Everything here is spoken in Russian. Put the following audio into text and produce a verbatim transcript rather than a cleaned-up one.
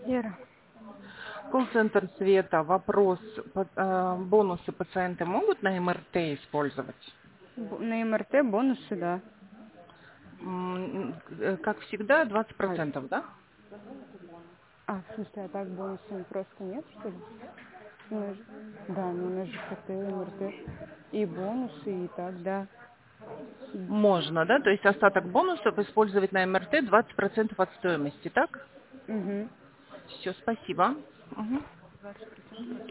Ира. Колл-центр Света. Вопрос. По- э, Бонусы пациенты могут на МРТ использовать? Б- На МРТ бонусы, да. М, э, Как всегда, двадцать А, процентов, да? а, в смысле, а так бонусов просто нет, что ли? Ну, на Ж- да, ну на ЖКТ, МРТ. И бонусы, и так, да. Можно, да? То есть остаток бонусов использовать на МРТ двадцать процентов от стоимости, так? Угу. Все, спасибо. Мгм. двадцать процентов.